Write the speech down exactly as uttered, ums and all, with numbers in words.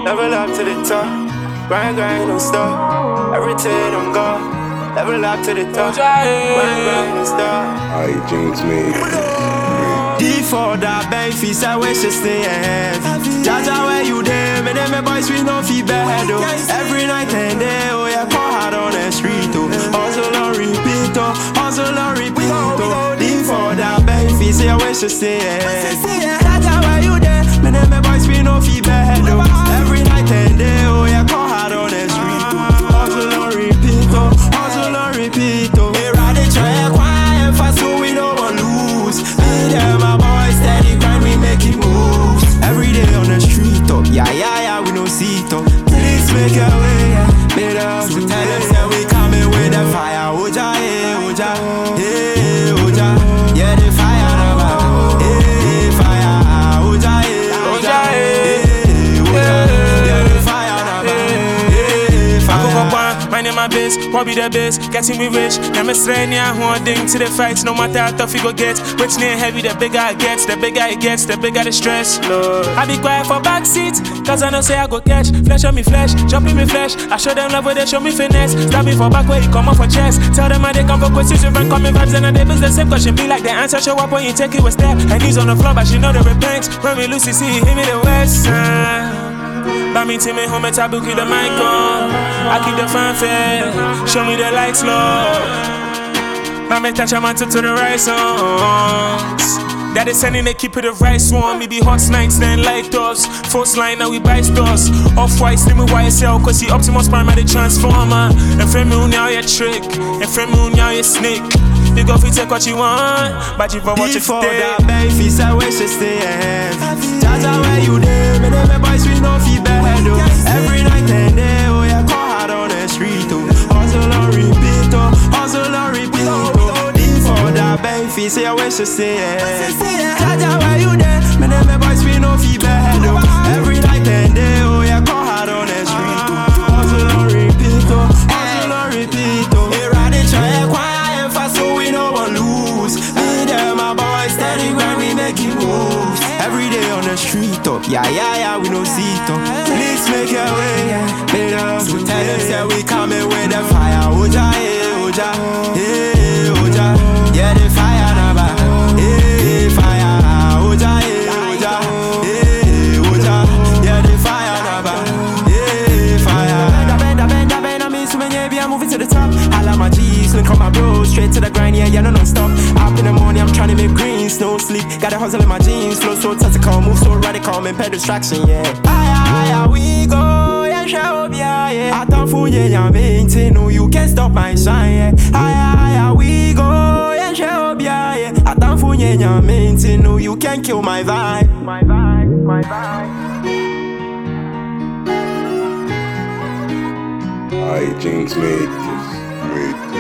Level up to the top. Grind, grind, don't stop. Everything I'm gone. Level up to the top. Grind, grind, don't stop. Alright, Jinx made D for that bank fees, I wish to stay ahead. Jaja, where you there? Me them my boys, we no feel bad, oh. Every night and day, oh, yeah, call hard on the street, oh. Hustle on repeat, oh. Hustle on repeat, oh. D for that bank fees, I wish to stay ahead. Jaja, where you there? Me them my boys, we no feel bad, oh. Every night and day, oh, yeah, call hard on the street, oh. Hustle on repeat, oh. Hustle on repeat, oh. We ride the track, quiet, fast, so we don't want lose. Me them my boys, steady grind, we making moves. Every day on the street, oh. Yeah, yeah, yeah, we no see it, oh. Please make a way, yeah. Made us to tell them, say we coming with the fire. Oja, eh, oja, eh, oja. Yeah, the fire, now, eh, fire. Oja, eh, oja, eh, oja. Yeah, the fire, now, eh, fire. My name my biz, what be the biz? Getting me rich. Now me straining a holding to the fights. No matter how tough you go get. Rich near heavy, the bigger it gets. The bigger it gets, the bigger the stress. Lord. I be quiet for backseat, cause I know say I go catch. Flesh on me flesh, jump in me flesh. I show them love where they show me finesse. Stab me for back where you come off for chest. Tell them how they come for questions. Your friend coming vibes and they business the same. Cause she be like the answer show up when you take it a step. And he's on the floor, but she know the repent. When we lose, you see, hit me the west side. But me team me home at Tabu, keep the mic on. I keep the fanfare, show me the lights, Lord. But me touch a man to the right songs. That is sending they keep it the right one. Me be hot nights, then light us. First line, now we buy stores. Off-white, slim with Y S L, cause he Optimus Prime at the Transformer. And friend me now you trick, and friend me now you snake. You go fi take what you want, but you for what you for stay. that bank fees, I wish to stay ahead. Jaja, where you there? Me them my boys, we no feel bad, oh. Every night and day, oh, yeah, call hard on the street, oh. Hustle on repeat, oh. Hustle on repeat, oh. D for that bank fees, I wish to stay ahead. Jaja, where you there? Me them my boys, we no feel bad, oh. Every night and day, oh, yeah, call hard on the street, oh. Hustle on repeat, oh. Hustle on repeat, oh. We ride the track, quiet, fast, so we no one lose. Me them my boys, steady grind, we making moves. Every day on the street, oh. Yeah, yeah, yeah, we no see it, oh. Please make a way, yeah. Made us to tell them, say we coming with the fire. Oja, eh, oja, eh, oja. Yeah, the fire, now, eh, fire. Oja, eh, oja, eh, oja. Yeah, the fire, now, eh, fire. Bend, bend, bend, bend, I mean, so many, yeah, moving to the top. I love my G's, link on my bros, straight to the grind, yeah, yeah, no, no stop. Up in the morning, I'm trying to make greens, no sleep. Got a hustle in my jeans, flow so tactical, move so radical, impede distraction, yeah. Aye, aye, we go, yeah, show up, yeah, yeah. I thought for yeah, yeah, maintain, no, you can't stop my shine, yeah. Aye, aye, we go, yeah, show up, yeah, yeah. I thought for yeah, yeah, maintain, no, you can't kill my vibe. My vibe, my vibe. Alright, Jinx made this. Made